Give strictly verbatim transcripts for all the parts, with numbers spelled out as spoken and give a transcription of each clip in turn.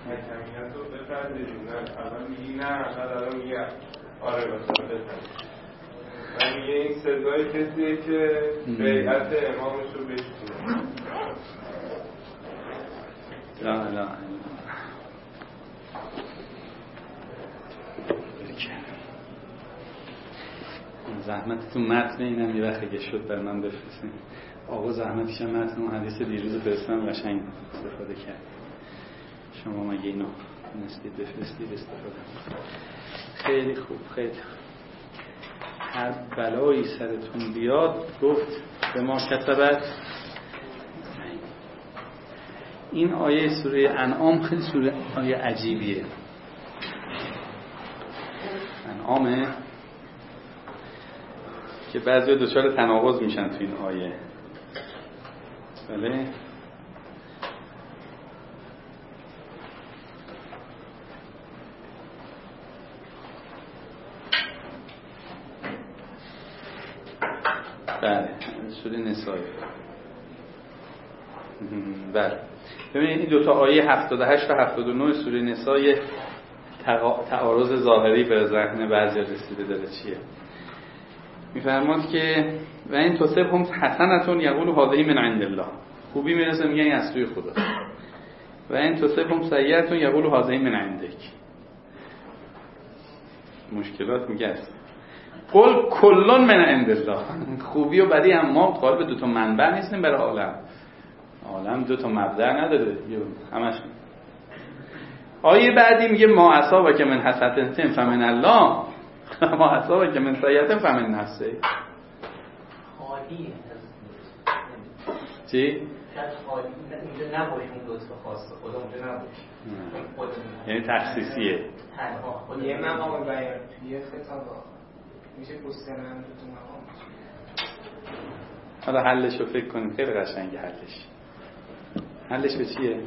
حکمیت رو بپردازیم. نه اول میگی نه، بعد الان میگی آره مثلا بپردازیم. من میگه این سزای کسیه که بیعت امامش رو بشکنه. لا لا زحمتتون متن اینم یه وقت اگه شد بر من بفرستین. آقا زحمتش هم متن اون حدیث دیروز فرستم قشنگ استفاده کرد. شما مگه اینو نستید بفرستید استفاده. خیلی خوب، خیلی هر بلایی سرتون بیاد گفت به ما کتبت. این آیه سوره انعام خیلی سوره آیه عجیبیه. انعامه که بعضی دچار تناقض میشن تو این آیه. بله بله سوره نساء. بله ببینید این دو تا آیه هفتاد و هشت و هفتاد و نه سوره نساء تعارض ظاهری به ذهن بعضی رسیده داره. چیه؟ میفرماد که و این تصبهم حسنتون یقول هذه من عند الله، خوبی میرسه میگن این از سوی خدا. و این تصبهم سیئتون یقول هذه من عندک، مشکلات میگه است. قل کلون من عند الله، خوبی و بدی هم ما طالب دو تا منبع نیستیم برای عالم. عالم دو تا مبدأ نداره همش. آیه بعدی میگه ما اصابه که من حسنة فمن الله ما اصابه که من سیئة فمن نفسه. خالی چی؟ شاید خالی اینجا نباشه، اون لطف خاص خدا اونجا نباشه، یعنی تخصیصیه. تنها یه مقام بیان توی خطاب میشه گسترم تو مقام. حالا حلش رو فکر کنیم، خیلی قشنگه حلش. حلش به چیه؟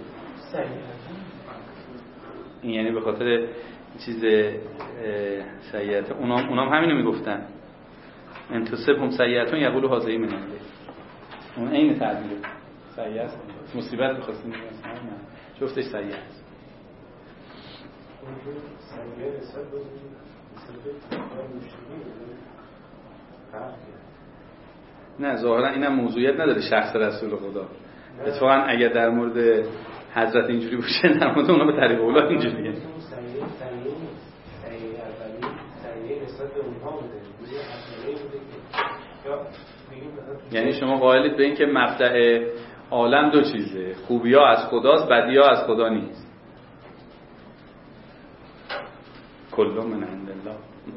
این یعنی به خاطر چیز سیئت اونام اونام همینو میگفتن. انتصبهم سیئتون یقولوا هذه من عندک. اون عین تعبیر سیئت مصیبت بخواستیم بگیم نه جفتش سیئت است. نه ظاهرا اینم موضوعیت نداره شخص رسول خدا. اتفاقا اگر در مورد حضرت اینجوری باشه در مورد اونا به طریق اولاد اینجوریه. یعنی شما قائلید به این که مبدأ عالم دو چیزه، خوبی ها از خداست، بدی ها از خدا نیست. کلون من عند الله.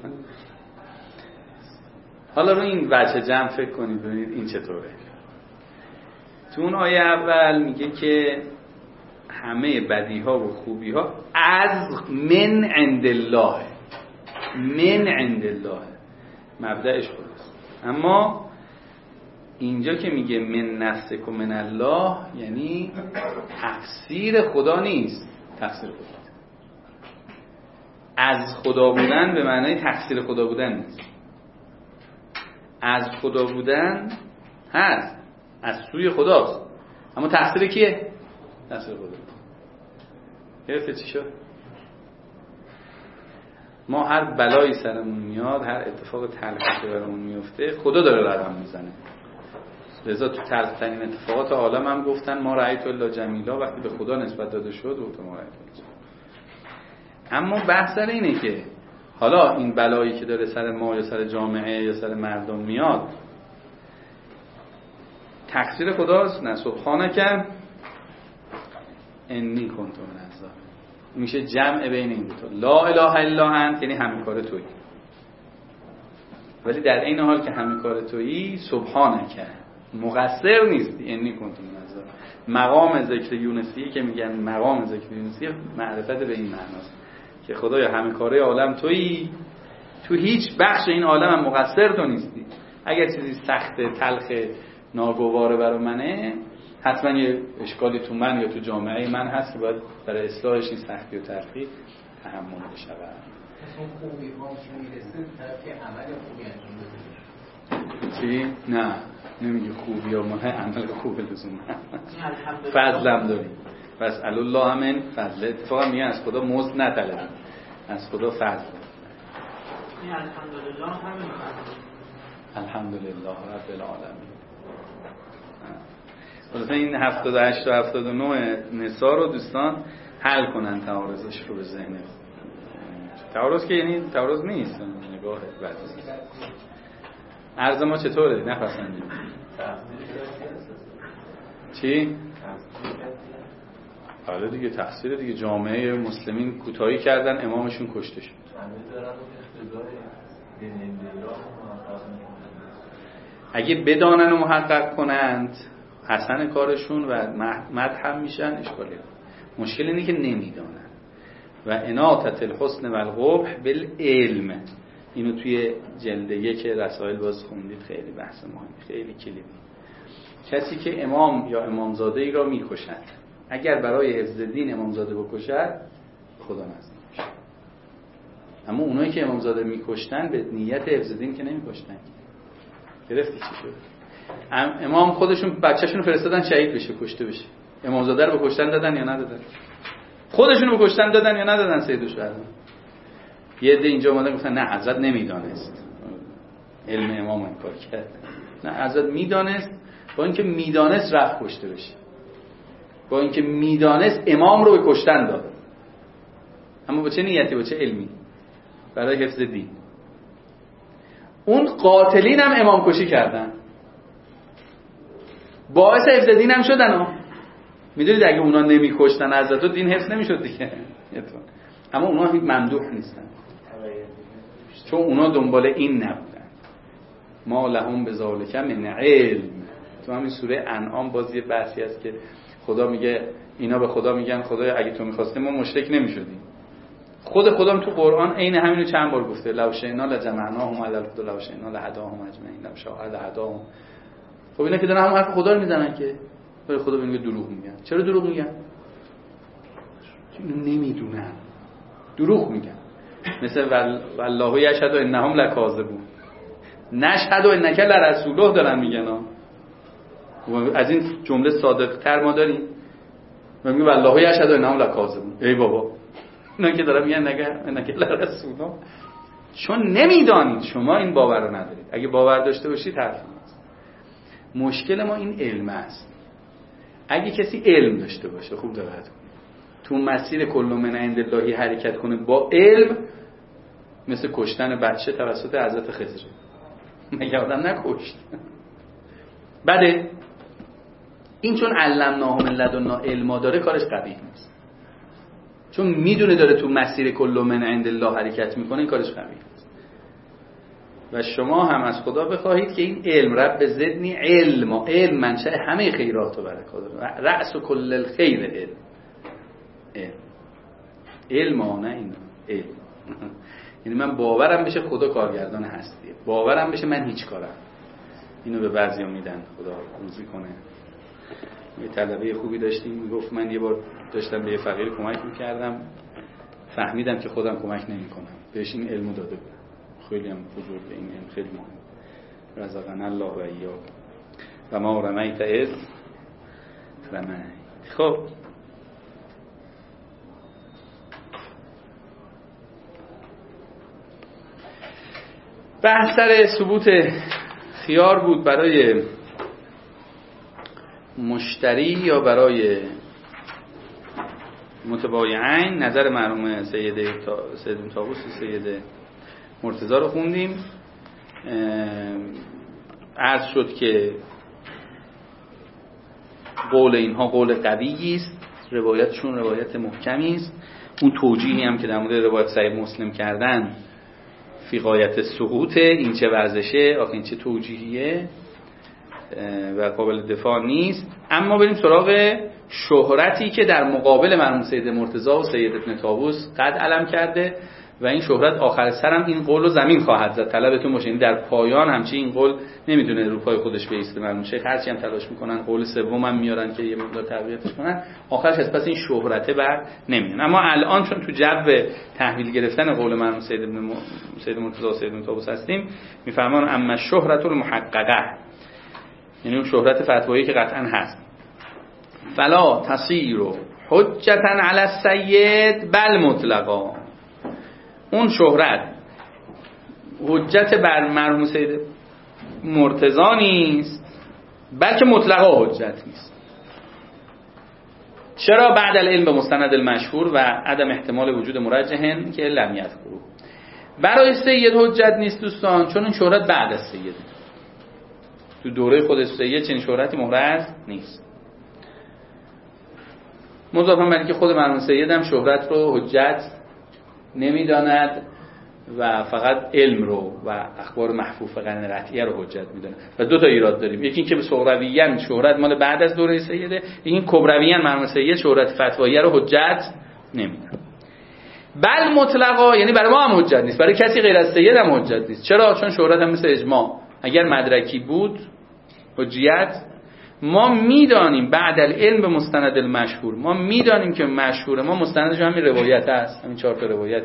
حالا رو این وجه جمع فکر کنید ببینید این چطوره. تو اون آیه اول میگه که همه بدی ها و خوبی ها از من عند الله، من عند الله مبدأش خداست. اما اینجا که میگه من نفسک و من الله یعنی تفسیر خدا نیست، تفسیر خدا از خدا بودن به معنای تفسیر خدا بودن نیست. از خدا بودن هست، از سوی خداست، اما تفسیر کیه؟ تفسیر خدا. گرفته چی شد؟ ما هر بلایی سرمون میاد، هر اتفاق تلخی که برامون میفته خدا داره رقم میزنه. لذا تو تلخ‌ترین اتفاقات عالم هم گفتن ما رأیت الله جمیلا، وقتی به خدا نسبت داده شد گفتن ما رأیت الله جمیلا. اما بحث سر اینه که حالا این بلایی که داره سر ما یا سر جامعه یا سر مردم میاد تقصیر خداست؟ نه سبحانک انی کنت من الظالمین. میشه جمع بین این دو تا، لا اله الا انت یعنی همین کار تویی، ولی در این حال که همین کار تویی سبحانک مقصر نیستی. انی کنت من الظالمین. مقام ذکر یونسی که میگن مقام ذکر یونسی معرفت به این معناست که خدایا همین کاره عالم تویی، تو هیچ بخش این عالم هم مقصر تو نیستی. اگر چیزی سخت تلخ ناگواره برای منه حتما یه اشکالی تو من یا تو جامعه من هست که باید برای اصلاحش این سختی و تلخی تحمل بشه. اون خوبی ها میرسه طرف عمل خوبی انجام بده. چی؟ نه نمیگه خوبی ها ما عمل خوب لزوم فضلم داریم. فاسأل الله من فضله. اتفاقا میگن از خدا مزد نطلبید، از خدا فضل. این الحمدلله همین فضل. الحمدلله رب العالمین. خلاصه این هفتاد و هشت و هفتاد و نه نساء رو دوستان حل کنن، تعارضش رو به ذهن. تعارض که یعنی تعارض نیست، نگاه بعضی. عرض ما چطوره؟ نپسندید. چی؟ حالا دیگه تقصیر دیگه جامعه مسلمین کوتاهی کردن، امامشون کشته شد. اگه بدانن و محقق کنند حسن کارشون و مدح میشن، اشکالی مشکل اینه که نمیدانن. و اناطت الحسن و القبح بالعلم، اینو توی جلد یک رسائل باز خوندید، خیلی بحث مهمی، خیلی کلیدی. کسی که امام یا امامزاده ای را میکشد، اگر برای حفظ دین امامزاده بکشد خدا نزد میشه. اما اونایی که امامزاده میکشتن به نیت حفظ دین که نمیکشتن. گرفتی چی شد؟ امام خودشون بچه‌شون فرستادن شهید بشه، کشته بشه. امامزاده رو بکشتن دادن یا ندادن؟ خودشون رو بکشتن دادن یا ندادن؟ سید الشهدا. یه عده اینجا اومدن گفتن نه حضرت نمیدانست، علم امام انکار کرد. نه حضرت میدانست، با اینکه میدانست رفت کشته بشه، با اینکه میدانست امام رو به کشتن داد. اما با چه نیتی؟ با چه علمی؟ برای حفظ دین. اون قاتلین هم امام کشی کردن، باعث حفظ دین هم شدن ها. میدونید اگه اونا نمی کشتن حضرت رو دین حفظ نمیشد دیگه. اما اونا هیچ ممدوح نیستن، چون اونا دنبال این نبودن. ما لهم بذالک من علم. تو همین سوره انعام باز یه بحثی هست که خدا میگه، اینا به خدا میگن خدایا اگه تو می‌خواستی ما مشرک نمی‌شدیم. خود خودم تو قرآن عین همینو چند بار گفته، لو شئنا لجمعناهم علی الهدی لو شئنا لهداهم اجمعین لو شاء لهداهم. خب اینا که دارن هم حرف خدا رو میزنن که ولی خدا به اینو دروغ میگن. چرا دروغ میگن؟ چون نمیدونن دروغ میگن. مثل والله یشهد انهم لکاذبون، نشهد انک لرسوله دارن میگن ها. از این جمله صادق تر ما داریم؟ ما میگیم والله یشهد انهم لکاذبون. ای بابا اینا که دارن میگن نگه انک لرسوله، چون نمیدانید، شما این باور رو ندارید. اگه باور داشته باشید حرف نیست. مشکل ما این علم است. اگه کسی علم داشته باشه، خوب دقت کنید، تو مسیر کل من عند اللهی حرکت کنه با علم، مثل کشتن بچه توسط حضرت خضر. مگه آدم نکشت؟ بده این چون علمناه من لدنا علما داره، کارش قبیح نیست. چون میدونه داره تو مسیر کل من عند الله حرکت میکنه، این کارش قبیح نیست. و شما هم از خدا بخواهید که این علم رب زدنی علم، علم منشأ همه خیرات و برکات، رأس کل الخیر علم. علم علم ها، نه این علم. یعنی من باورم بشه خدا کارگردان هستیه، باورم بشه من هیچ کارم. اینو به بعضیا میدن، خدا روزی کنه. یه طلبه خوبی داشتیم میگفت من یه بار داشتم به یه فقیر کمک میکردم، فهمیدم که خودم کمک نمیکنم، بهش این علمو داده بودم. خیلی هم بزرگه این علم، خیلی مهم. رزقنا الله و ایاک و ما رمیت اذ رمیت. خب بحث سر ثبوت خیار بود برای مشتری یا برای متبایعین. نظر مرحوم سید سید طاووس و سید مرتضی رو خوندیم. عرض شد که قول اینها قول قوی است، روایتشون روایت محکمی است. اون توجیهی هم که در مورد روایت صحیح مسلم کردن فی غایت سقوط، این چه ورزشه، آخه این چه توجیهیه و قابل دفاع نیست. اما بریم سراغ شهرتی که در مقابل مرحوم سید مرتضی و سید ابن طاووس قد علم کرده و این شهرت آخر سرم این قول رو زمین خواهد زد. طلبتون باشه، این در پایان همچی این قول نمیدونه رو پای خودش بیسته. مرحوم شیخ هرچی هم تلاش میکنن قول سوم هم میارن که یه مقدار تقویتش کنن، آخرش از پس این شهرته بر نمیاد. اما الان چون تو جو تحویل گرفتن قول مرحوم سید ابن م... سید مرتضی و سید ابن طاووس هستیم، میفرمان اما شهرت المحققه، یعنی اون شهرت فتوایی که قطعا هست، فلا تصیر حجتا علی السید بل مطلقا، اون شهرت حجت بر مرحوم سید مرتضی نیست بلکه مطلقا حجت نیست. چرا؟ بعد العلم به مستند المشهور و عدم احتمال وجود مرجحن که لم یذکروا. برای سید حجت نیست دوستان، چون این شهرت بعد از سید، تو دوره خود سید چنین شهرتی محرز نیست. مضافاً بر اینکه خود مرحوم سید هم شهرت رو حجت نمیداند و فقط علم رو و اخبار محفوظ قرن قطعیه رو حجت میدونه. و دو تا ایراد داریم، یکی اینکه به صغرویین شهرت مال بعد از دوره سیده، یکی این کبرویین مرحوم سید شهرت فتواییه رو حجت نمیدونه. بل مطلقا یعنی برای ما هم حجت نیست، برای کسی غیر از سید هم حجت نیست. چرا؟ چون شهرت هم مثل اجماع اگر مدرکی بود حجیت. ما میدانیم بعد العلم به مستند المشهور، ما میدانیم که مشهور ما مستندش همین روایت است، همین چهار تا روایت.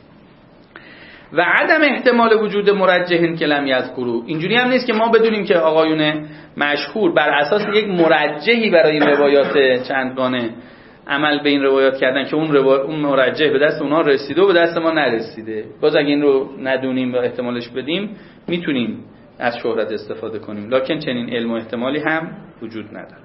و عدم احتمال وجود مرجحین که لم یذکروا، اینجوری هم نیست که ما بدونیم که آقایون مشهور بر اساس یک مرجحی برای این روایات چندگانه عمل به این روایات کردن که اون روایت اون مرجح به دست اونها رسیده و به دست ما نرسیده. باز اگه این رو ندونیم و احتمالش بدیم میتونیم از شهرت استفاده کنیم، لکن چنین علم و احتمالی هم وجود نداره.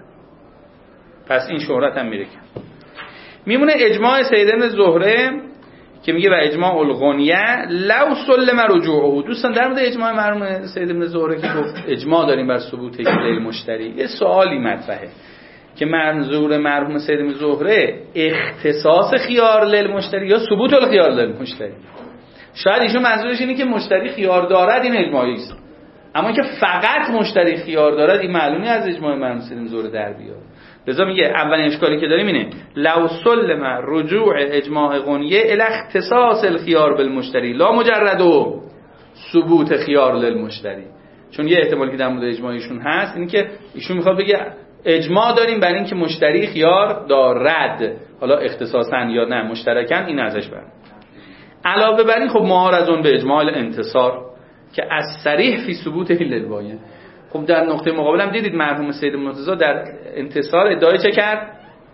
پس این شهرت هم میره کم. میمونه اجماع سید ابن زهره که میگه و اجماع الغنیه لو سلم رجوعه. دوستان در مورد اجماع مرحوم سید ابن زهره که گفت اجماع داریم بر ثبوت لیل مشتری، یه سوالی مطرحه که منظور مرحوم سید ابن زهره اختصاص خیار لیل مشتری یا ثبوت الخیار لیل مشتری. شاید ایشون منظورش اینه که مشتری خیار دارد، این اجماعی است، اما که فقط مشتری خیار دارد این معلومی از اجماع مرحوم سید ابن زهره در بیاد. لذا میگه اولین اشکالی که داریم اینه لو سلم رجوع اجماع غنیه الی اختصاص الخيار بالمشتری لا مجرد و ثبوت خیار للمشتری. چون یه احتمالی که در مورد اجماعیشون هست اینه که ایشون میخواد بگه اجماع داریم بر این که مشتری خیار دارد، حالا اختصاصا یا نه مشترکاً، این ازش بر علاوه بر این خب معارضون به اجماع الانتصار که از صریح فی ثبوت للوایه. خب در نقطه مقابل هم دیدید مرحوم سید مرتضی در انتصار ادعای چه کرد؟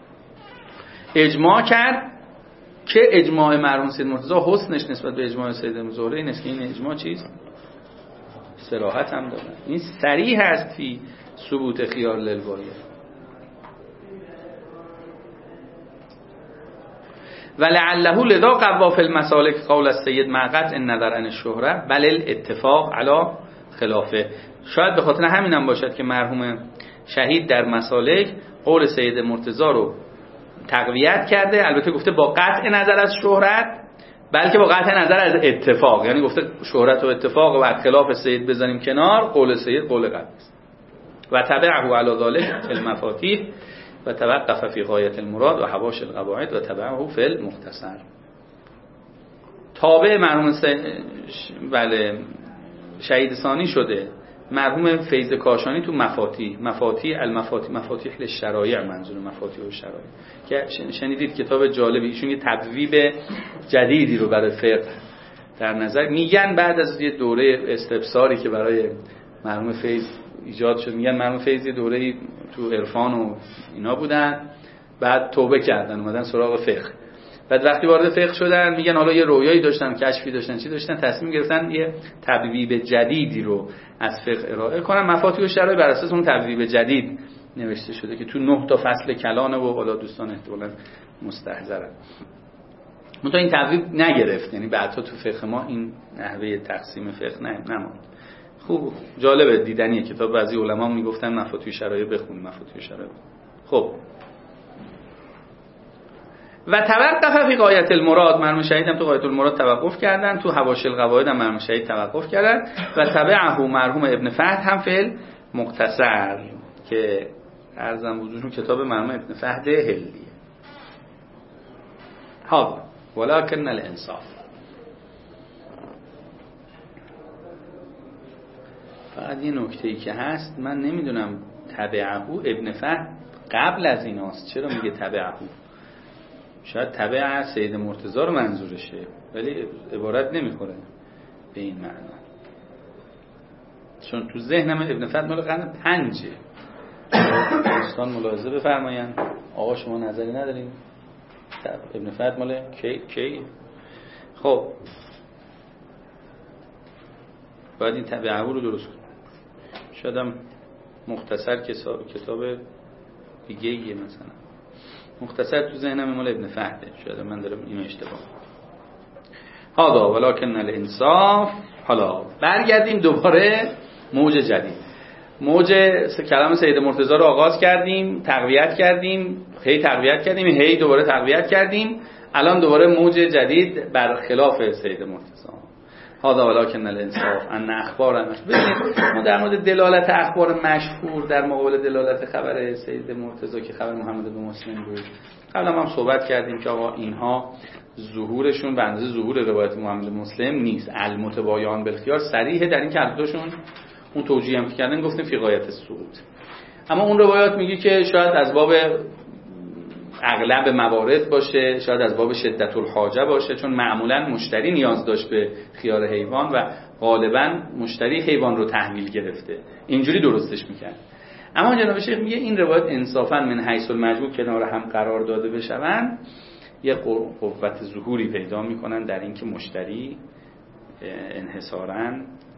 اجماع کرد که اجماع مرحوم سید مرتضی حسنش نسبت به اجماع سید ابن زهره این است که این اجماع چیست؟ صراحت هم داره، این صریح است فی ثبوت خیار للوایه. ولعله لذا قوا فی المسالک قول السید مع قطع النظر عن الشهره بل الاتفاق علی خلافه. شاید به خاطر همین هم باشد که مرحوم شهید در مسالک قول سید مرتضی رو تقویت کرده، البته گفته با قطع نظر از شهرت بلکه با قطع نظر از اتفاق، یعنی گفته شهرت و اتفاق و خلاف سید بزنیم کنار، قول سید قول قطع است. و تبعه علی ذلک المفاتیح و توقف فی غایت المراد و حواش القواعد و تبعه فی المختصر. تابع مرحوم س... بله شهید ثانی شده مرحوم فیض کاشانی تو مفاتیح، مفاتیح المفاتیح مفاتیح للشرایع، منظور مفاتیح الشرایع که شنیدید کتاب جالبی، ایشون یه تبویب جدیدی رو برای فقه در نظر میگن بعد از یه دوره استبصاری که برای مرحوم فیض ایجاد شد. میگن مرحوم فیض یه دوره تو عرفان و اینا بودن، بعد توبه کردن اومدن سراغ فقه، بعد وقتی وارد فقه شدن میگن حالا یه رویایی داشتن، کشفی داشتن، چی داشتن، تصمیم گرفتن یه تبویب جدیدی رو از فقه ارائه کنن. مفاتیح الشرایع بر اساس اون تبویب جدید نوشته شده که تو نه تا فصل کلانه و حالا دوستان احتمالاً مستحضرن. منتها این تبویب نگرفت، یعنی بعدا تو فقه ما این نحوه تقسیم فقه نه نموند. خوب جالبه دیدنیه کتاب، بعضی علما میگفتن مفاتیح الشرایع بخون، مفاتیح الشرایع. خب و توقف فی غایت المراد، مرحوم شهید هم تو غایت المراد توقف کردن، تو حواشی القواعد هم مرحوم شهید توقف کردن و تبعه مرحوم ابن فهد هم فی المختصر که ارزم حضورتون کتاب مرحوم ابن فهد هلیه. ها ولکن الانصاف. فقط یه نکته‌ای که هست، من نمیدونم تبعه ابن فهد قبل از ایناست، چرا میگه تبعه؟ شاید تبع سید مرتضی رو منظورشه ولی عبارت نمیخوره به این معنا، چون تو ذهنم ابن فهد مال قرن پنجه. دوستان ملاحظه بفرمایند. آقا شما نظری ندارین؟ ابن فهد مال کی کی خب باید این تبعه رو درست کنم. شایدم مختصر کتاب دیگه ایه، مثلا مختصر تو ذهنم مال ابن فهده، شاید من دارم اینو اشتباه. هادا ولکن الانصاف. حالا برگردیم دوباره موج جدید. موج کلام سید مرتضی رو آغاز کردیم، تقویت کردیم، هی تقویت کردیم، هی دوباره تقویت کردیم. الان دوباره موج جدید برخلاف سید مرتضی. هادا ولکن الانصاف ان اخبار مشهور. ما در مورد دلالت اخبار مشهور در مقابل دلالت خبر سید مرتضی که خبر محمد بن مسلم بود قبلا هم صحبت کردیم که آقا اینها ظهورشون به اندازه ظهور روایت محمد بن مسلم نیست. المتبایعان بالخیار صریحه در این که هردوشون اون توجیه هم کردن، گفتیم فی غایت السقوط. اما اون روایات میگه که شاید از باب اغلب موارد باشه، شاید از باب شدت الحاجه باشه، چون معمولا مشتری نیاز داشت به خیار حیوان و غالبا مشتری حیوان رو تحویل گرفته، اینجوری درستش میکرد. اما جناب شیخ میگه این روایت انصافا من حیث المجموع کنار هم قرار داده بشون یه قوت ظهوری پیدا میکنن در اینکه مشتری انحصاراً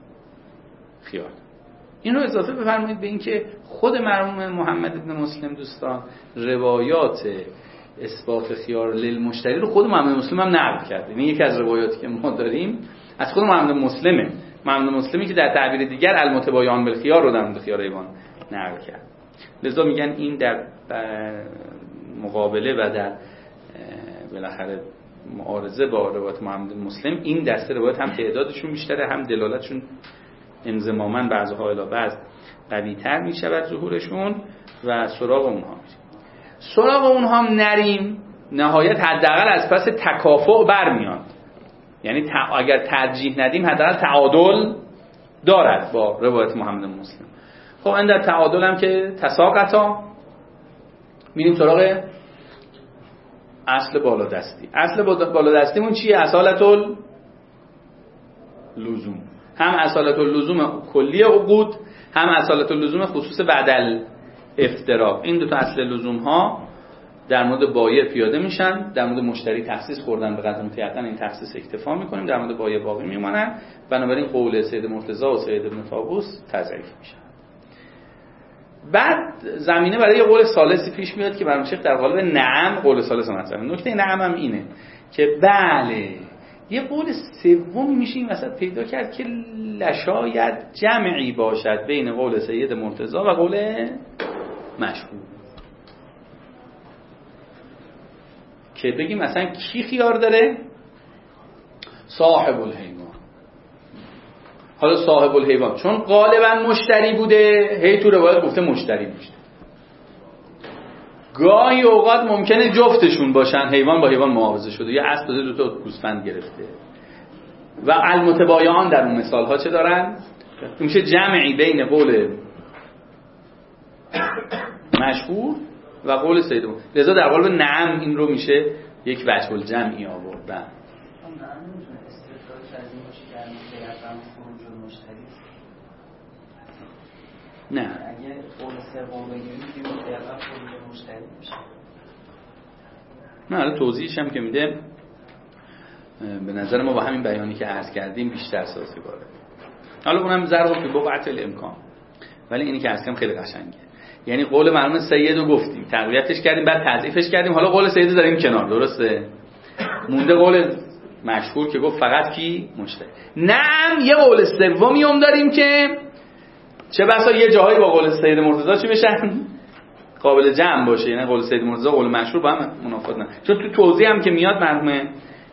خیار. این رو اضافه بفرمایید به این که خود مرحوم محمد بن مسلم دوستان روایات اثبات خیار للمشتری رو خود محمد بن مسلم هم نقل کرده. این یکی از روایاتی که ما داریم از خود محمد بن مسلمه. محمد بن مسلمی که در تعبیر دیگر المتبایعان بالخیار رو در مورد خیار حیوان نقل کرد. لذا میگن این در مقابله و در بالاخره معارضه با روایت محمد بن مسلم این دسته روایت هم تعدادشون بیشتره، هم دلالتشون انضماماً بعضها الی بعض قوی‌تر میشود ظهورشون و سراغ اونها میریم. سراغ اونها هم نریم، نهایت حداقل از پس تکافؤ برمیاد. یعنی اگر ترجیح ندیم حداقل تعادل دارد با روایت محمد بن مسلم. خب این در تعادل هم که تساقطا میریم سراغ اصل بالادستی. اصل بالادستیمون چیه؟ اصالت اللزوم. هم اصالت اللزوم کلی عقود، هم اصالت اللزوم خصوص بعد الافتراق. این دو تا اصل لزوم ها در مورد بایع پیاده میشن، در مورد مشتری تخصیص خوردن به قدر متیقن این تخصیص اکتفا میکنیم، در مورد بایع باقی میمونن. بنابراین قول سید مرتضی و سید ابن طاووس تضعیف میشن. بعد زمینه برای یه قول ثالثی پیش میاد که برام شیخ در قالب نعم قول ثالث مطرحه. نکته نعم هم اینه که بله یه قول سومی میشه این وسط پیدا کرد که لشاید جمعی باشد بین قول سید مرتضی و قول مشهور، که بگیم مثلا کی خیار داره؟ صاحب الحیوان. حالا صاحب الحیوان چون غالبا مشتری بوده هی تو روایت گفته مشتری میشه. گاهی اوقات ممکنه جفتشون باشن، حیوان با حیوان معاوضه شده یا اسب دو تا گوسفند گرفته. و المتبایعان در اون مثال ها چه دارن؟ میشه جمعی بین قول مشهور و قول سید. لذا در قالب نعم این رو میشه یک وجه الجمعی آوردن. نه اگه قول سوم بگیریم دیگه مطلقاً خروج مشتری میشه. نه حالا توضیحش هم که میده به نظر ما با همین بیانی که عرض کردیم بیشتر سازگاره. حالا اونم ضرب که بقعت الامکان، ولی اینی که عرض کردم خیلی قشنگه. یعنی قول مرحوم سید رو گفتیم، تقویتش کردیم، بعد تضعیفش کردیم، حالا قول سید رو داریم کنار، درسته؟ مونده قول مشهور که گفت فقط کی؟ مشتری. نعم یه قول سومی هم داریم که چه بسا یه جاهایی با قول سید مرتضی چی بشن؟ قابل جمع باشه. یعنی قول سید مرتضی قول مشهور با هم منافات نه. چون تو توضیح هم که میاد مرحوم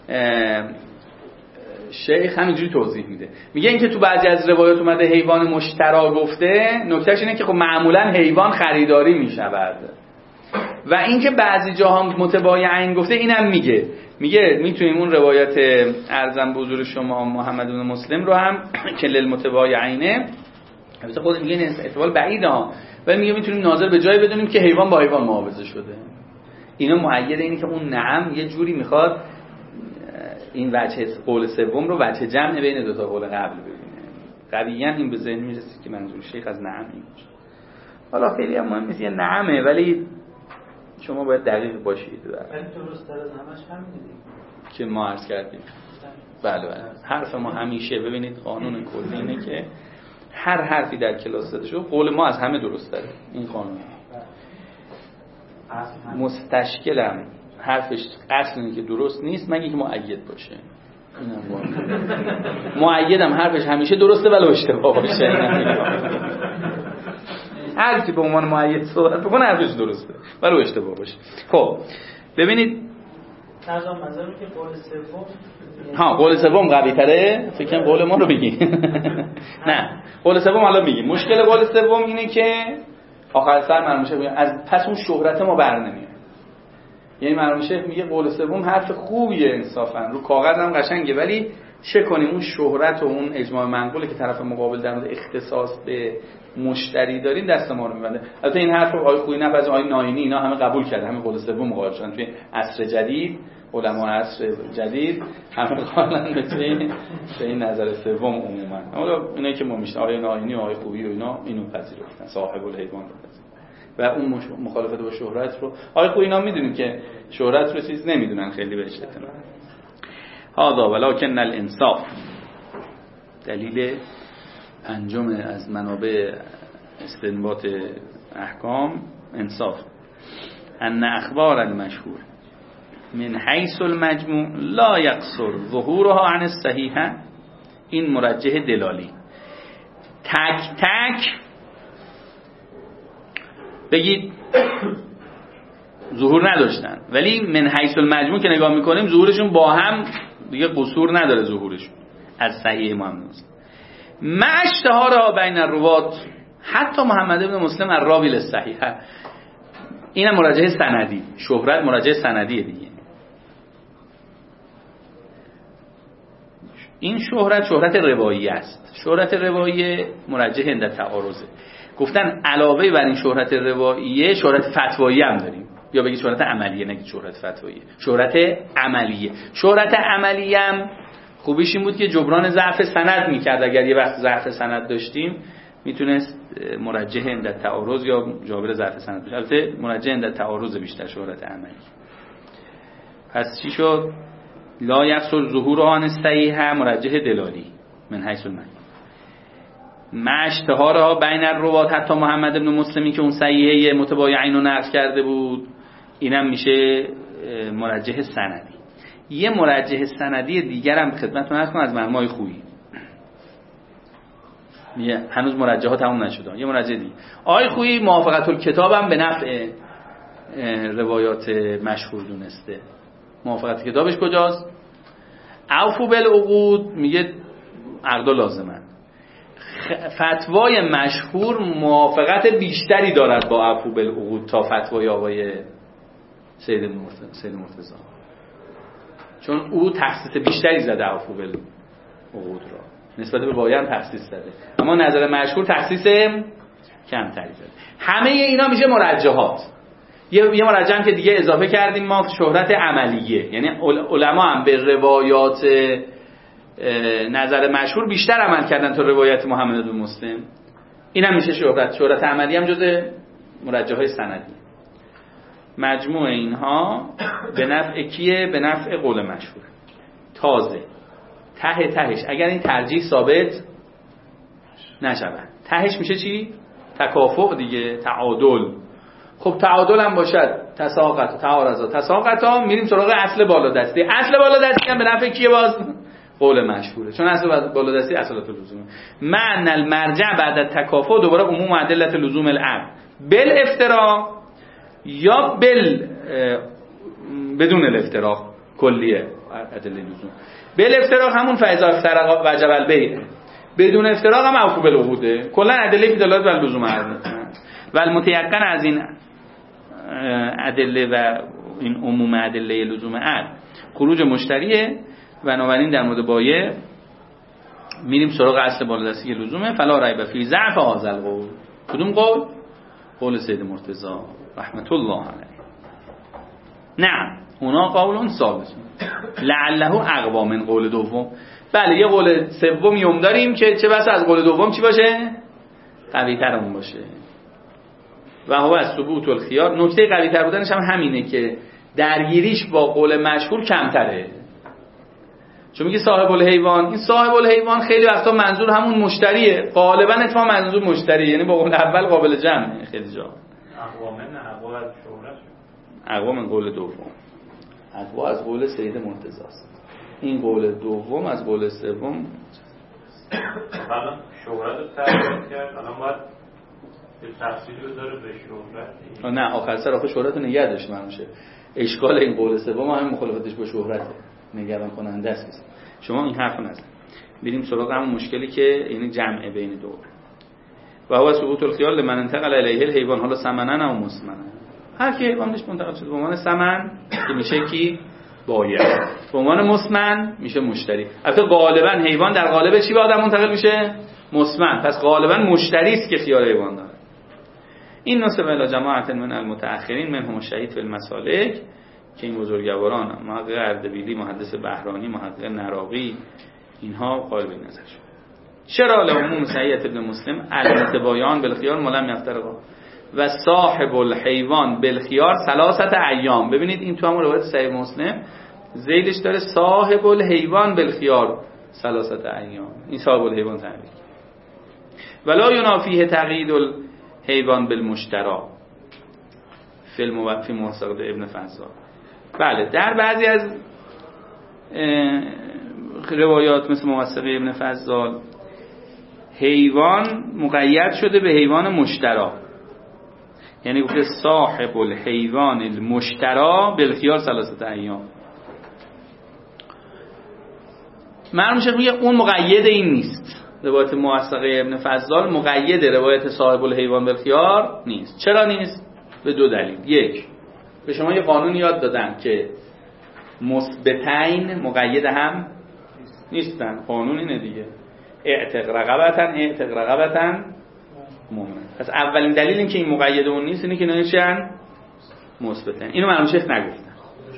شیخ همینجوری توضیح میده، میگه اینکه تو بعضی از روایات اومده حیوان مشترا گفته، نکتهش اینه که خب معمولا حیوان خریداری میشود و اینکه بعضی جاها متبایعین گفته اینم میگه میگه میتونیم اون روایت ارزم به حضور شما محمد بن مسلم رو هم که للمتبایعینه البته خود میگه این احتمال بعیده ها، ولی میگه میتونیم ناظر به جای بدونیم که حیوان با حیوان معاوضه شده. اینا مؤید اینه که اون نعم یه جوری میخواد این وجه قول سوم رو وجه جمع بین دو تا قول قبل ببینه. قویاً این به ذهن میرسه که منظور شیخ از نعم این باشه. حالا خیلی هم مهم نیست، یه نعمه ولی شما باید دقیق باشید. ولی درست تر از همش همینه که ما عرض کردیم. بله بله. حرف ما همیشه ببینید قانون کلی اینه که هر حرفی در کلاس زده شده قول ما از همه درست تره. این قانون. مستشکلم حرفش اصل اینه که درست نیست مگه که مؤید باشه. مؤیدم حرفش همیشه درسته ولی اشتباه باشه. هر کی به عنوان مؤید صحبت بکنه حرفش درسته ولی اشتباه باشه. خب ببینید نظام نظر که قول سوم ها قول سوم قوی تره. فکر کنم قول ما رو بگی. نه قول سوم حالا میگیم. مشکل قول سوم اینه که آخر سر مرحوم شیخ از پس اون شهرت ما بر نمیاد. یعنی مرحوم شیخ میگه قول سوم حرف خوبیه انصافا رو کاغذ هم قشنگه ولی چه کنیم اون شهرت و اون اجماع منقوله که طرف مقابل در مورد اختصاص به مشتری دارین دست ما رو میبنده. البته این حرف رو آقای خویی نفذ آقای ناینی اینا همه قبول کرده، همه قول سوم مقابل شدن توی عصر جدید. علما عصر جدید همه قائلن به این نظر سوم عموما. حالا اینایی که ما میشن آقای ناینی و آقای خویی و اینا اینو پذیرفتن، صاحب الحیوان رو پذیرفتن و اون مخالفت با شهرت رو آقای خویی اینا میدونیم که شهرت رو چیز نمیدونن خیلی بهش اعتنا. هذا ولکن الانصاف. دلیل پنجم از منابع استنباط احکام انصاف. ان اخبار المشهور من حیث المجموع لا یقصر ظهورها عن الصحیحه. این مرجح دلالی. تک تک بگید ظهور نداشتن ولی من حیث المجموع که نگاه میکنیم ظهورشون با هم دیگه قصور نداره ظهورشون از صحیح امام مسلم. مع اشتهارها بین الروات حتی محمد ابن مسلم الراوی للصحیحه. اینم مرجح سندی. شهرت مرجح سندیه دیگه. این شهرت شهرت روایی است. شهرت روایی مرجح عند تعارضه. گفتن علاوه بر این شهرت رواییه شهرت فتوایی هم داریم، یا بگید شهرت عملیه، نگید شهرت فتواییه، شهرت عملیه. شهرت عملیه هم خوبیش این بود که جبران ضعف سند میکرد. اگر یه وقت ضعف سند داشتیم میتونست مرجح عند تعارض یا جابر ضعف سند بشه. البته مرجح عند تعارض بیشتر شهرت عملی. پس چی شد؟ لا یقصر ظهور آن الصحیحه مرجح دلالی من حیث المعنی. مع اشتهارها بین الروات حتی محمد ابن مسلمی که اون صحیحه متباینین رو نقل کرده بود اینم میشه مرجح سندی. یه مرجح سندی دیگر هم خدمتتون عرض کنم از مرحوم خویی. هنوز مرجحات تموم نشده. یه مرجح دیگه آقای خویی موافقت الکتاب هم به نفع روایات مشهور دونسته. موافقت کتابش کجاست؟ عفو بالعقود میگه عقد لازمه. فتوای مشهور موافقت بیشتری دارد با عفو بالعقود تا فتوای آقای سید مرتضی سید مرتضی چون او تخصیص بیشتری زده عفو بالعقود را نسبت به بایان تخصیص زده، اما نظر مشهور تخصیص کمتری زده. همه اینا میشه مرجحات. یه یه مرجح که دیگه اضافه کردیم ما شهرت عملیه، یعنی علما هم به روایات نظر مشهور بیشتر عمل کردن تا روایت محمد بن مسلم. اینم میشه شهرت. شهرت عملی هم جزء مرجحات سندی. مجموع اینها به نفع کیه؟ به نفع قول مشهور. تازه ته تهش اگر این ترجیح ثابت نشود تهش میشه چی؟ تکافؤ دیگه، تعادل. خب تعادل هم باشد تساقط و تعارض تساقط ها میریم سراغ اصل بالادستی. اصل بالادستی هم به نفع کیه؟ باز قول مشهوره، چون اصل بالادستی اصالت لزومه. معنی المرجع بعد تکافؤ دوباره عموم ادله لزوم العقد بالافتراء یا بل بدون الافتراء کلیه ادله لزوم. بالافتراء همون فاذا افترق وجب البیع، بدون افتراء هم عفو بالعقوده. کلا ادله که دلالت بر لزوم عقد و المتيقن از این ادله و این عموم ادله لزوم عقد خروج مشتریه و بنابراین در مورد بایع میریم سراغ اصل بالادستی لزومه. فلا ریب فی ضعف هذا القول. کدوم قول؟ قول سید مرتضی رحمت الله علیه. نه اونا قولون ثابت لعله اقوا من قول دوم. بله یه قول سومی هم داریم که چه بسا از قول دوم چی باشه؟ قوی ترمون باشه. و هو از ثبوت الخیار. نکته قوی تر بودنش هم همینه که درگیریش با قول مشهور کمتره. چون میگه صاحب الحیوان، این صاحب الحیوان خیلی وقتا منظور همون مشتریه، غالبا اتفاقا منظور مشتریه، یعنی با قول اول قابل جمعه. خیلی جا اقوام نه اقوا از شهرت، اقوام قول دوم، اقوا از قول سید مرتضی است، این قول دوم از قول سوم. حالا شهرت رو تعریف کرد، الان باید به تفصیلی رو داره به شهرت. نه آخر سر آخه شهرت رو نگه داشت منوشه. اشکال این قول سوم همین مخالفتش با شهرته، نگران کننده است. شما این حرفو نزن. بریم سراغ همون مشکلی که یعنی جمع بین دو. و هو ثبوت الخیال لمن انتقل الیه الحیوان، حالا سمنن او مسمنن، هر کی حیوانش منتقل شده به عنوان سمن که میشه کی باید، به عنوان مسمن میشه مشتری. البته غالبا حیوان در قالب چی به آدم منتقل میشه؟ مسمن. پس غالبا مشتری است که خیار حیوان داره. این نسبت الی جماعت من المتأخرین منهم الشهید فی المسالک، که این بزرگواران محقق اردبیلی، محدث بهرانی، محقق نراقی، اینها قائل به نظر شد. چرا لعموم صحیح ابن مسلم المتبایان بالخیار ملم یفترقا و صاحب الحیوان بالخیار ثلاثه ایام. ببینید این تو هم روایت صحیح مسلم ذیلش داره صاحب الحیوان بالخیار ثلاثه ایام، این صاحب الحیوان تعبیر. ولا ینافیه تقیید الحیوان بالمشترى فی الموفی موثقه ابن فضال. بله در بعضی از روایات مثل موثقه ابن فضال حیوان مقید شده به حیوان مشترا، یعنی گفته صاحب الحیوان المشترا بالخیار ثلاثه ایام. معلوم شد میگه اون مقید این نیست. روایت موثقه ابن فضال مقید روایت صاحب الحیوان بالخیار نیست. چرا نیست؟ به دو دلیل. یک، به شما یه قانون یاد دادن که مثبتین مقید هم نیستن. قانون اینه دیگه، اعتق رقبتن اعتق رقبتن مؤمن. پس اولین دلیل این که این مقید اون نیست اینه که نمیشن مثبتن. اینو معلوم شیخ نگفتن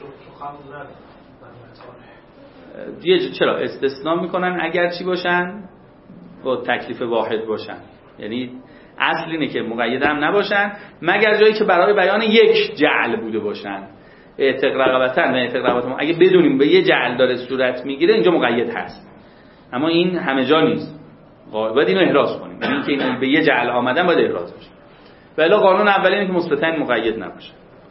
دیگه. چرا استثناء میکنن اگر چی باشن؟ با تکلیف واحد باشن. یعنی اصل اینه که مقید هم نباشن مگر جایی که برای بیان یک جعل بوده باشن. اعتق رقبتن و اعتق رقبتن اگه بدونیم به یه جعل داره صورت میگیره اینجا مقید هست، اما این همه جا نیست. باید اینو احراز کنیم، یعنی اینکه این به یه جعل آمدن باید احراز بشه. ولی قانون اولی اینه که مثبتن مقید نباشه.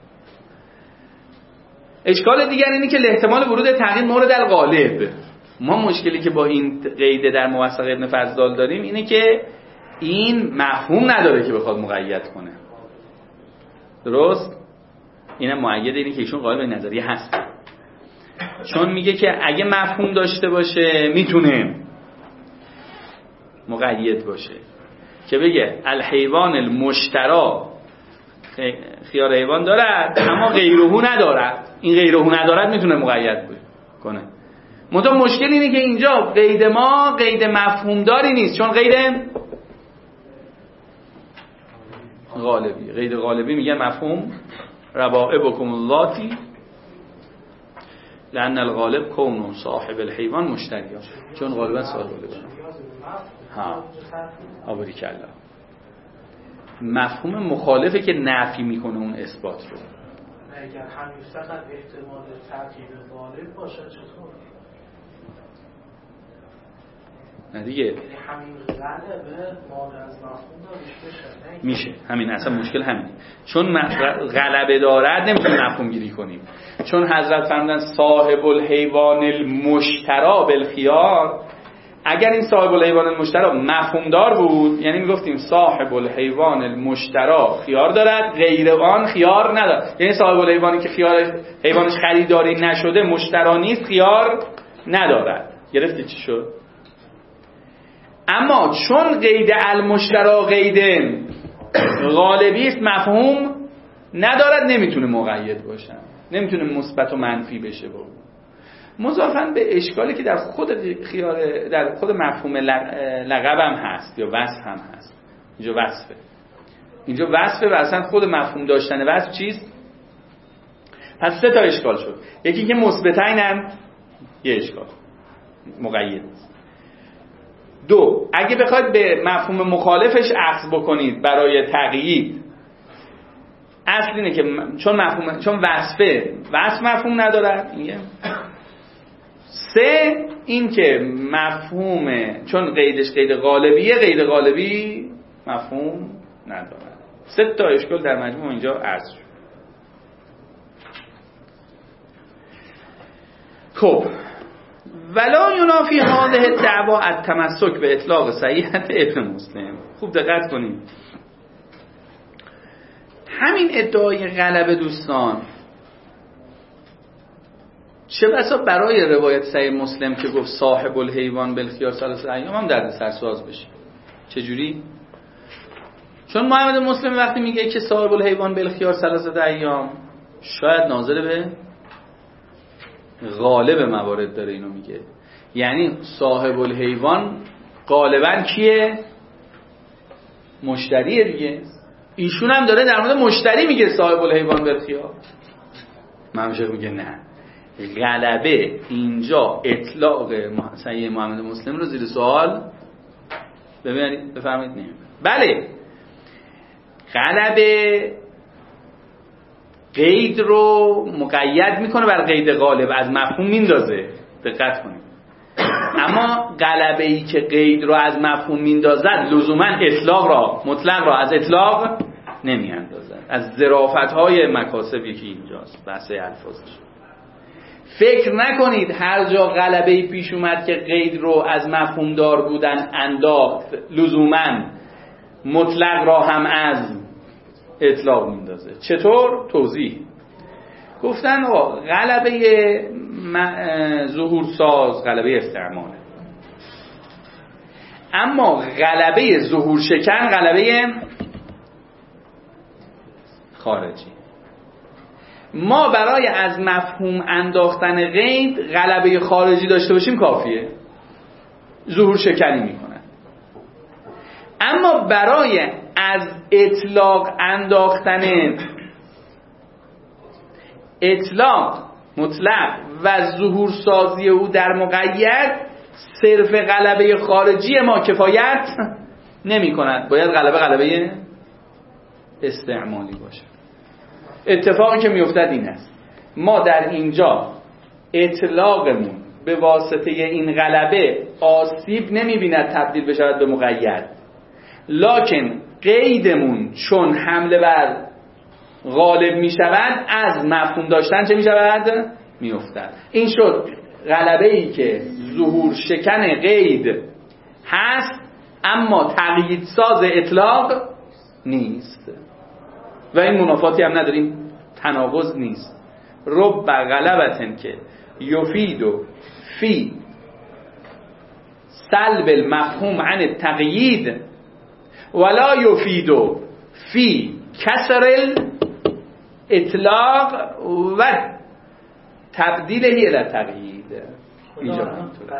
اشکال دیگر اینه که احتمال ورود تغییر مورد الغالب. ما مشکلی که با این قید در موثق ابن فضال داریم اینه که این مفهوم نداره که بخواد مقید کنه. درست؟ اینم مؤید اینه که ایشون قائل به نظریه هست، چون میگه که اگه مفهوم داشته باشه میتونه مقید باشه، که بگه الحیوان المشترا خیار حیوان دارد اما غیرهو ندارد. این غیرهو ندارد میتونه مقید کنه. منتها مشکل اینه که اینجا قید ما قید مفهوم داری نیست، چون قید غالبی. قید غالبی میگه مفهوم ربائبکم اللاتی لأن الغالب کون صاحب الحیوان مشتریان، چون غالبا صاحب الحیوان. ها آبری کلا مفهوم مخالفه که نفی میکنه اون اثبات رو. اگر همین فقط احتمال ترکیب غالب باشه چطور؟ نه دیگه یعنی همین غلبه مانع از مفهوم داریش بشه میشه. همین اصلا مشکل همینه، چون غلبه دارد نمیتونیم مفهوم گیری کنیم. چون حضرت فرمودن صاحب الحیوان المشترا بالخیار، اگر این صاحب الحیوان المشترا مفهوم دار بود یعنی میگفتیم صاحب الحیوان المشترا خیار دارد غیر آن خیار ندارد. یعنی صاحب الحیوانی که خیار حیوانش خریداری نشده مشترا نیست خیار ندارد. گرفتی چی شد؟ اما چون قید المشترا قید غالبی است مفهوم ندارد نمیتونه مقید باشه، نمیتونه مثبت و منفی بشه. با مضافاً به اشکالی که در خود خیار در خود مفهوم لقب هم هست یا وصف هم هست. اینجا وصفه، اینجا وصفه و اصلا خود مفهوم داشتن وصف چیست؟ پس سه تا اشکال شد. یکی که مثبتینن یه اشکال مقید است. دو، اگه بخواید به مفهوم مخالفش اخذ بکنید برای تقیید اصل اینه که چون مفهوم چون وصفه وصف مفهوم ندارد. اینه سه، این که مفهوم چون قیدش قید غالبیه، قید غالبی مفهوم ندارد. سه تا اشکال در مجموع اینجا عرض شد. خب ولا ینافی هذه الدعوا التمسک به اطلاق صحیحت ابن مسلم. خوب دقت کنید، همین ادعای غلبه دوستان چه بسا برای روایت صحیح مسلم که گفت صاحب الحیوان بالخیار ثلاثه ایام هم درد سرساز بشه. چجوری؟ چون محمد مسلم وقتی میگه که صاحب الحیوان بالخیار ثلاثه ایام، شاید ناظر به غالب موارد داره اینو میگه، یعنی صاحب الحیوان غالبا کیه؟ مشتریه دیگه. ایشون هم داره در مورد مشتری میگه صاحب الحیوان بالخیار. ممشق میگه نه، غلبه اینجا اطلاق صحیح محمد مسلم رو زیر سوال ببینید بفهمید. نه بله، غلبه قید رو مقید میکنه بر قید غالب، از مفهوم میندازه. دقت کنید. اما غلبه ای که قید رو از مفهوم میندازد لزوما اطلاق را مطلق را از اطلاق نمیاندازد. از ظرافت های مکاسب یکی اینجاست، بحث الفاظش. فکر نکنید هر جا غلبه ای پیش اومد که قید رو از مفهوم دار بودن انداخت لزوما مطلق را هم از اطلاق میندازه. چطور؟ توضیح گفتن آقا غلبه ظهور ساز غلبه استعماله، اما غلبه ظهور شکن غلبه خارجی. ما برای از مفهوم انداختن قید غلبه خارجی داشته باشیم کافیه، ظهور شکنی میکنه. اما برای از اطلاق انداختن اطلاق مطلق و ظهور سازی او در مقید صرف غلبه خارجی ما کفایت نمی کند، باید غلبه غلبه استعمالی باشه. اتفاقی که می افتد این است، ما در اینجا اطلاقمون به واسطه این غلبه آسیب نمی بیند تبدیل بشود به مقید، لکن قیدمون چون حمله بر غالب می شود از مفهوم داشتن چه می شود؟ می افتد. این شد غلبه ای که ظهور شکن قید هست اما تقیید ساز اطلاق نیست و این منافاتی هم نداریم، تناقض نیست. رب غلبتن که یفیدو فی سلب المفهوم عن التقیید ولا یفیدو فی کسر اطلاق و تبدیله الى تقیید. اینجا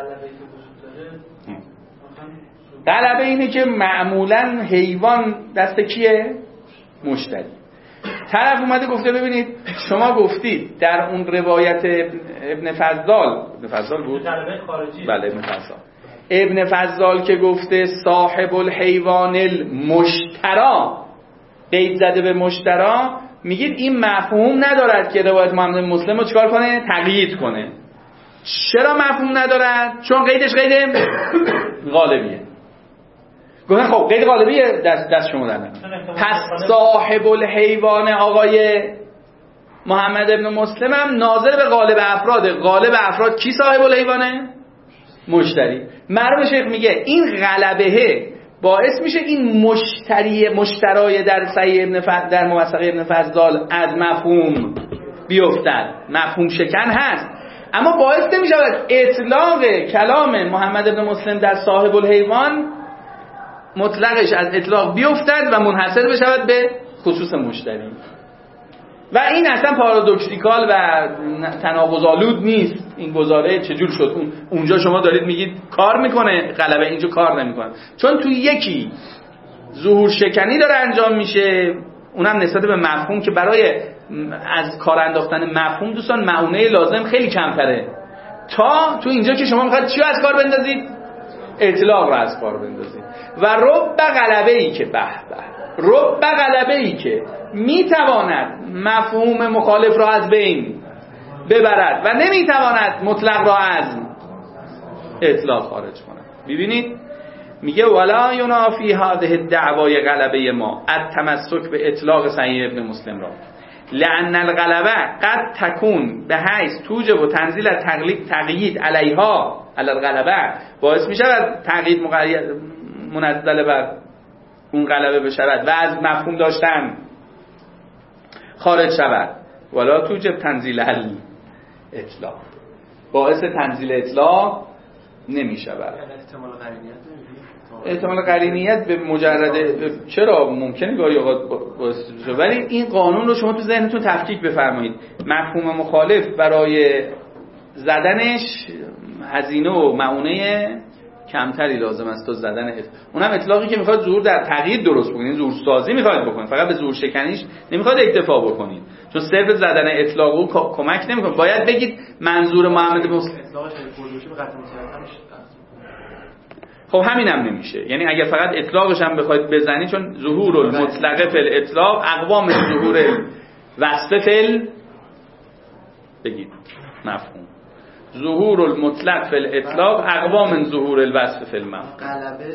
غلبه اینه که معمولا حیوان دست کیه؟ مشتری. طرف اومده گفته ببینید شما گفتید در اون روایت ابن فضال، ابن فضال بود؟ بله ابن فضال. ابن فضال که گفته صاحب الحیوان المشترا، قید زده به مشترا، میگید این مفهوم ندارد که روایت محمد مسلم رو چکار کنه؟ تقیید کنه. چرا مفهوم ندارد؟ چون قیدش قید غالبیه. گفتن خب قید غالبیه دست, دست شما در نکنه. پس صاحب الحیوان آقای محمد ابن مسلم هم ناظر به غالب افراد. غالب افراد کی صاحب الحیوانه؟ مشتری. مرحوم شیخ میگه این غلبه باعث میشه این مشتری مشترای در صحیح ابن ف... در موثق ابن فضال از مفهوم بیفتد. مفهوم شکن هست اما باعث نمیشه اطلاق کلام محمد ابن مسلم در صاحب الحیوان مطلقش از اطلاق بیفتد و منحصر بشود به خصوص مشتری. و این اصلا پارادوکسیکال و تناقض‌آلود نیست. این گزاره چجور شد؟ اون اونجا شما دارید میگید کار میکنه غلبه، اینجا کار نمیکنه. چون توی یکی ظهور شکنی داره انجام میشه، اونم نسبت به مفهوم که برای از کار انداختن مفهوم دوستان معونه لازم خیلی کمتره، تا تو اینجا که شما میخواید چی از کار بندازید؟ اطلاق رو از کار بندازید. و رب غلبه ای که به به رب غلبه ای که میتواند مفهوم مخالف را از بین ببرد و نمیتواند مطلق را از اطلاق خارج کند. ببینید میگه ولا ینافی هذه الدعوای غلبه ما التمسک به اطلاق صحیح ابن مسلم را لأن الغلبه قد تكون به حیث توجب و تنزیل تقلید تقیید علیها علی الغلبه، باعث میشه تقیید منزل بر اون غلبه بشود و از مفهوم داشتن خارج شود. ولا توجب تنزیل الاطلاق، باعث تنزیل اطلاق نمیشود. احتمال قرینیت احتمال قرینیت به مجرد چرا ممکنه گاهی اوقات باعث بشه، ولی این قانون رو شما تو ذهنتون تفکیک بفرمایید. مفهوم مخالف برای زدنش هزینه و معونه کمتری لازم است تا زدن اطلاق. اونم اطلاقی که میخواد ظهور در تغییر درست بکنید، ظهور سازی میخواد بکنید، فقط به ظهور شکنیش نمیخواد اکتفا بکنید، چون صرف زدن اطلاق رو کمک نمیکنه. باید بگید منظور محمد مصطفی اطلاقش پرجوشی به قطع متعلقش. خب همینم نمیشه، یعنی اگر فقط اطلاقش هم بخواید بزنید، چون ظهور المطلق فی الاطلاق اقوام ظهور وصف فی بگید مفهوم ظهور المطلق فی الاطلاق اقوام ظهور الوصف فی المفهوم. غلبه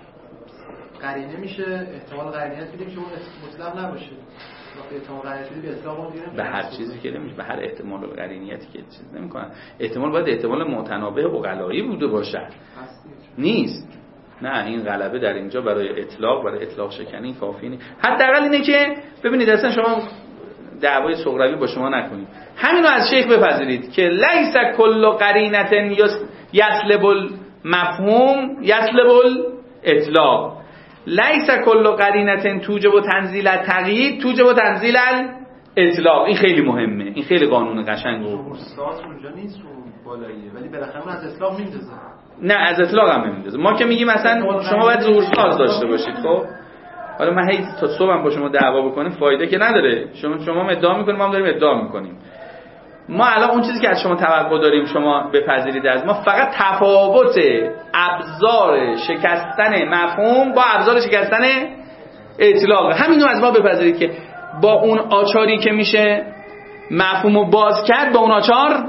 قرینه میشه، احتمال قرینیت میده که اون مطلق نباشه. وقتی احتمال قرینیت میده به اطلاق اون دیگه به هر چیزی که نمیشه، به هر احتمال قرینیتی که چیز نمیکنن. احتمال باید احتمال متنابه و غلایی بوده باشه، نیست. نه، این غلبه در اینجا برای اطلاق، برای اطلاق شکنی کافی نیست. حداقل اینه که ببینید اصلا شما دعوای صغروی با شما نکنید، همین رو از شیخ بپذیرید که لیس کل قرینه یسلب المفهوم یسلب الاطلاق، لیس کل قرینه توجب تنزیل تقیید توجب تنزیل الاطلاق. این خیلی مهمه، این خیلی قانون قشنگه. استاد اونجا نیست اون بالاییه، ولی بالاخره از اطلاق میندازه. نه، از اطلاق هم نمیندازه. ما که میگیم مثلا شما باید ظهور ساز داشته باشید. خب حالا من هی تا صبح با شما دعوا بکنیم فایده که نداره. شما شما هم ادعا میکنیم، ما هم داریم ادعا میکنیم. ما الان اون چیزی که از شما توقع داریم شما بپذیرید از ما فقط تفاوت ابزار شکستن مفهوم با ابزار شکستن اطلاق. همینو از ما بپذیرید که با اون آچاری که میشه مفهومو باز کرد، با اون آچار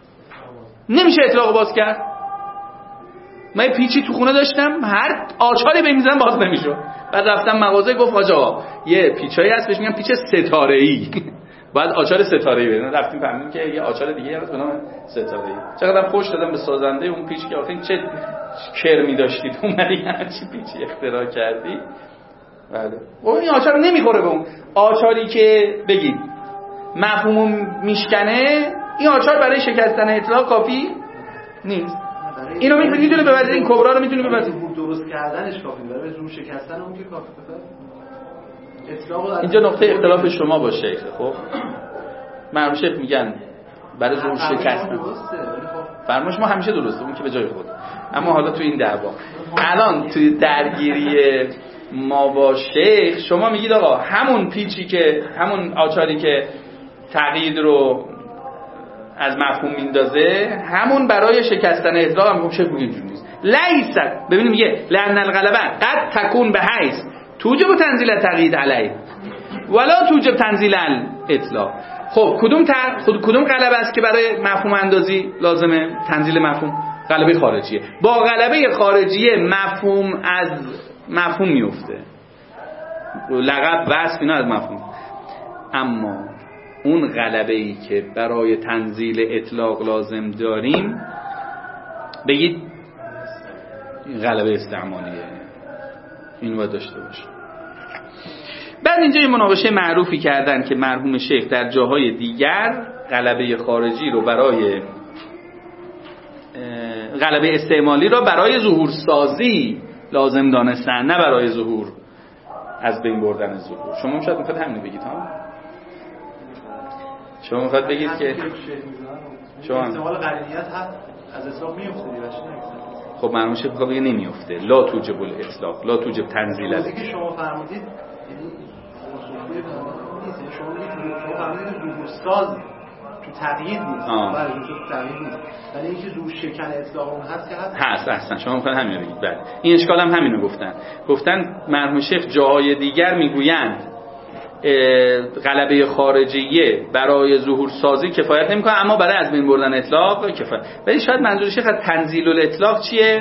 نمیشه اطلاق باز کرد. من یه پیچی تو خونه داشتم، هر آچاری به میزنم باز نمیشه. بعد رفتم مغازه، گفت آقا یه پیچایی هست بهش میگن پیچ ستاره‌ای، بعد آچار ستاره‌ای بدن. رفتیم فهمیدیم که یه آچار دیگه هست به نام ستاره‌ای. چقدر خوش دادم به سازنده اون پیچی که آخه چه کرمی داشتید اومدی همچی پیچی اختراع کردی. بله اون این آچار نمیخوره به اون آچاری که بگید مفهومو میشکنه. این آچار برای شکستن اطلاق کافی نیست. اینو میتونه ببرید، این کبرا رو میتونه ببرید. درست کردنش کافی، برای زور شکستن اون که کافی اطلاق. اینجا نقطه اختلاف شما با شیخ. خب مرحوم شیخ میگن برای زور شکستن فرمایش ما همیشه درسته، اون که به جای خود. اما حالا تو این دعوا الان توی درگیری ما با شیخ شما میگید آقا همون پیچی که همون آچاری که تقیید رو از مفهوم میندازه همون برای شکستن اطلاق هم چه بگید جون نیست. لیس ببینیم میگه لأن الغلبه قد تكون به حیث توجب تنزیل تقیید علیه ولا توجب تنزیل الاطلاق. خب کدوم تر... خود کدوم غلبه است که برای مفهوم اندازی لازمه تنزیل مفهوم؟ غلبه خارجیه. با غلبه خارجیه مفهوم از مفهوم میفته، لقب وصف اینا از مفهوم. اما اون غلبه‌ای که برای تنزیل اطلاق لازم داریم بگید غلبه استعمالیه، این باید داشته باشه. بعد اینجا یه مناقشه معروفی کردن که مرحوم شیخ در جاهای دیگر غلبه خارجی رو برای غلبه استعمالی رو برای ظهور سازی لازم دانستن، نه برای ظهور از بین بردن ظهور. شما شاید میخواد همین بگید ها؟ شما میخواد بگید که شما احتمال قرینیت هست از اطلاق میفته دیگه. خب مرحوم شیخ میخواد بگه نمیفته، لا توجب الاطلاق، لا توجب تنزیل الاطلاق. که شما فرمودید یعنی شما میگید شما فرمودید ظهور ساز تو تغییر نیست. بله وجود تغییر نیست. ولی اینکه زور شکن اطلاق اون هست که هست هست اصلا شما میخواین همین رو بگید. بله این اشکال هم همینو گفتن. گفتن مرحوم شیخ جاهای دیگر میگویند غلبه خارجیه برای ظهور سازی کفایت نمیکنه، اما برای از بین بردن اطلاق کفایت. ولی شاید منظور شیخ از تنزیل الاطلاق چیه؟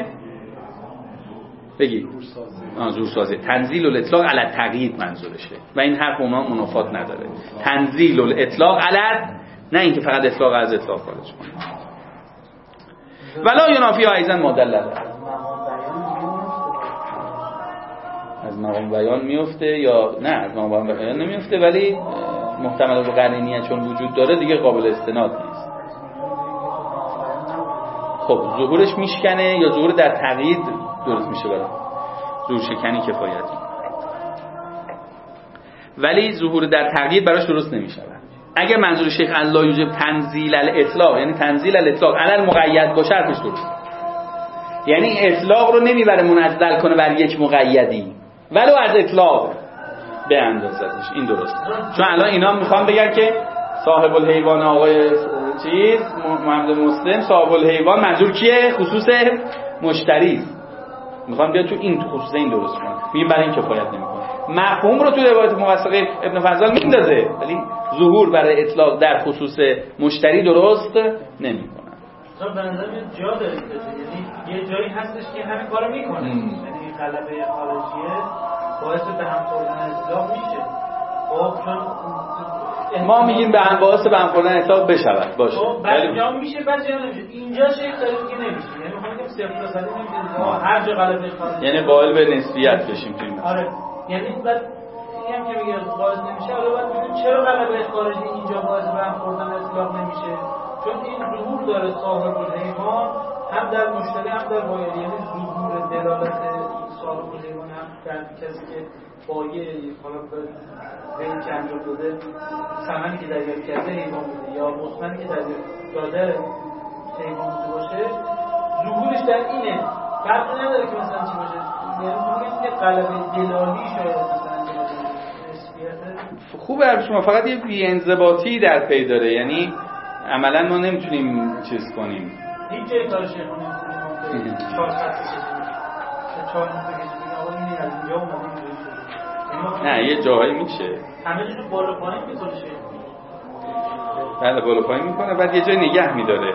بگی آه ظهور سازی. تنزیل الاطلاق علی تقیید منظورشه و این حرف اونا منافات نداره. تنزیل الاطلاق علی، نه اینکه فقط اطلاق از اطلاق خارج کنه. ولا ینافی ایضا مدلل از مقام بیان میفته یا نه از مقام بیان نمیفته، ولی محتمل به قرینیه چون وجود داره دیگه قابل استناد نیست. خب ظهورش میشکنه یا ظهور در تقیید درست میشه برای ظهور شکنی کفایت، ولی ظهور در تقیید براش درست نمیشه. اگر منظور شیخ الله یوجب تنزیل الاطلاق یعنی تنزیل الاطلاق علل مقید باشه حرفش درست، یعنی اطلاق رو نمیبره منزل کنه بر یک مقیدی ولو از اطلاق به اندازتش، این درست. چون الان اینا میخوان بگن که صاحب الحیوان آقای چیز محمد مسلم صاحب الحیوان منظور کیه؟ خصوص مشتری، میخوان بیاد تو این تو خصوص این درست کنن، میگیم برای این کفایت نمیکنه. مفهوم رو تو روایت موثقه ابن فضل میندازه ولی ظهور برای اطلاق در خصوص مشتری درست نمیکنه. مثلا به نظر میاد جا داره، یعنی یه جایی هستش که همین کارو میکنه، یعنی غلبه خارجیه باعث به هم خوردن اطلاق میشه. خب چون ما میگیم به هم باعث به هم خوردن اطلاق بشود باشه، ولی جا میشه بعضی جا نمیشه. اینجا شیخ داره که نمیشه، یعنی میخوام بگم صفر تا صد نمیشه، هر جا غلبه خارجیه یعنی قائل به نسبیت بشیم تو این. آره یعنی بعد این هم که میگه باعث نمیشه، حالا باید ببینیم چرا غلبه خارجی اینجا باعث به هم خوردن اطلاق نمیشه. چون این ظهور داره صاحب الحیوان هم در مشتری هم در بایع، یعنی ظهور دلالت صاحب الحیوان هم در کسی که بایع حالا به این که انجام داده ثمنی که دریافت کرده حیوان بوده یا مصمنی که دریافت داده حیوان بوده باشه، ظهورش در اینه. فرقی نداره که مثلا چی باشه، یعنی میگم که غلبه دلالی شاید مثلا خوبه شما فقط یه بی‌انضباطی در پی داره، یعنی عملا ما نمیتونیم چیز کنیم. هیچ جای کارش نمیتونیم چهار خط کشیدیم چهار نقطه کشیدیم آقا این از اینجا اومده نه یه جاهایی میشه همه جو بالا پایین میکنه شه بله بالا پایین میکنه بعد یه جای نگه میداره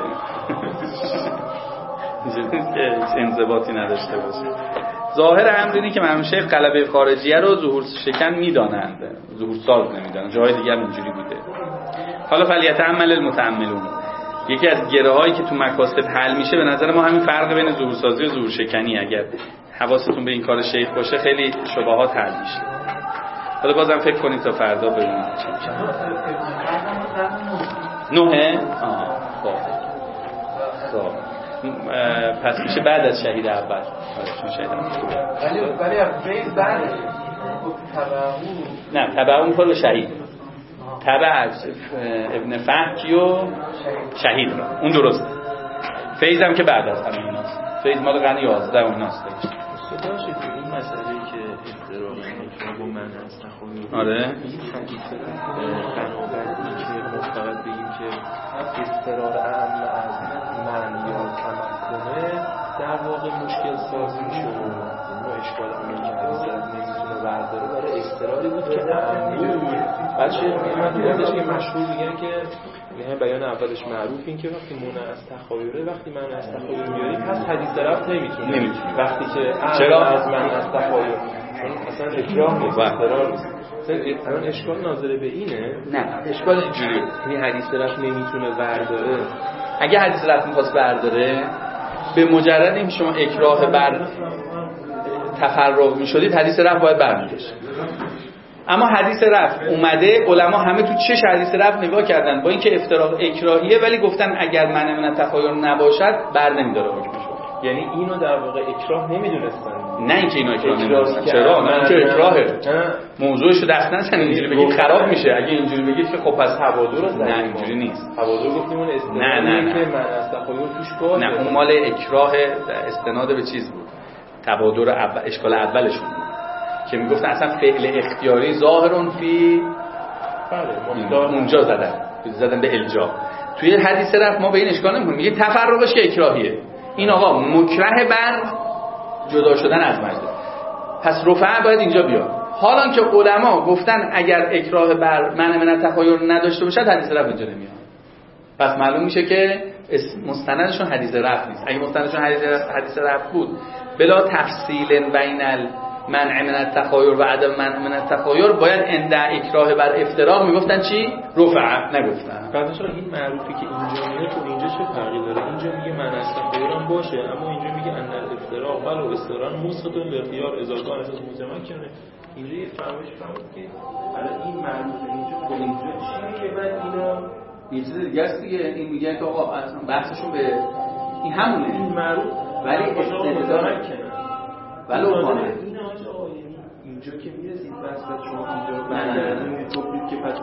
اینجوریه که انضباطی نداشته باشه. ظاهر امر اینه که مرحوم شیخ غلبه خارجیه رو ظهور شکن میدانند، ظهور ساز نمیدانند. جای دیگه هم اینجوری بوده. حالا فلیتأمل المتأملون، یکی از گره هایی که تو مکاسب حل میشه به نظر ما همین فرق بین ظهور سازی و ظهور شکنی. اگر حواستون به این کار شیخ باشه خیلی شبهات حل میشه. حالا بازم فکر کنید تا فردا ببینید چی میشه. نوحه؟ آها خب خب پس میشه بعد از شهید اول. آره چون شهید اول ولی ولی فیض بعد نه تبعو میخوره به شهید. تبع ابن فحکی و شهید را اون درست. فیض هم که بعد از همه ایناست. فیض مال قرن یازده و ایناست. صدا شد این مسئله که اختراق میکنه با من از تخیل. آره این حدیث بنابراین که مفترض بگیم که اضطرار اعم از من یا تمکنه در واقع مشکل سازی میشه و ما اشکال همین که حدیث را نمیتونه برداره برای اضطراری بود که اعم بود. بچه میمدونش که مشهور میگن که یعنی بیان اولش معروف این که وقتی مونع از تخیله وقتی من از تخیل میاری پس حدیث رفت نمیتونه نمیتونه وقتی که چرا از من از تخیل چون اصلا اکراه نیست اضطرار نیست. الان اشکال ناظر به اینه نه اشکال اینجوریه یعنی حدیث رفت نمیتونه برداره. اگه حدیث رفت میخواست برداره به مجرد این شما اکراه بر تفرغ میشدید حدیث رفت باید برمی‌داشت. اما حدیث رفع اومده علما همه تو چش حدیث رفع نگاه کردن با اینکه افتراق اکراهیه ولی گفتن اگر منع من تخیل نباشد بر نمیداره حکمش. یعنی اینو در واقع اکراه نمیدونستن. نه اینکه اینو اکراه نمیدونستن. چرا؟ نه اینکه اکراهه. موضوعشو دست نزن اینجوری بگید خراب میشه. اگه اینجوری بگید که خب پس تبادر رو نه اینجوری نیست. تبادر گفتیم اون استناد نه نه نه. که من از تخیل توش باشه. نه اون مال اکراه استناد به چیز بود. تبادر اول اشکال اولشون بود. که میگفتن اصلا فعل اختیاری ظاهرون فی بله اونجا زدن زدن به الجا. توی حدیث رفع ما به این اشکال نمی‌کنیم، میگه تفرقش که اکراهیه. این آقا مکره بر جدا شدن از مجلس، پس رفع باید اینجا بیاد. حالا که علما گفتن اگر اکراه بر منع من التخایر نداشته باشد حدیث رفع اینجا نمیاد، پس معلوم میشه که مستندشون حدیث رفع نیست. اگه مستندشون حدیث حدیث رفع بود بلا تفصیل بین المنع من التخایر و عدم منع من التخایر باید عند اکراه بر افتراق میگفتن چی؟ رفع، نگفتن. بعدش این معروفی که اینجا میگه تو اینجا چه فرقی داره؟ اینجا میگه من التخایر باشه، اما اینجا میگه ان الافتراق ولو استران مسقط الاختیار اذا کان اساس متمکنه. اینجا یه فهمش فهمید که الان این معروفه اینجا با اینجا چی میگه؟ بعد اینا یه چیز دیگه است دیگه. این میگه که آقا اصلا بحثشون به این همونه، این معروف ولی استدلال کنه ولو کنه این آقا اینجا که میرسید بس شما اینجا برگردونید که پس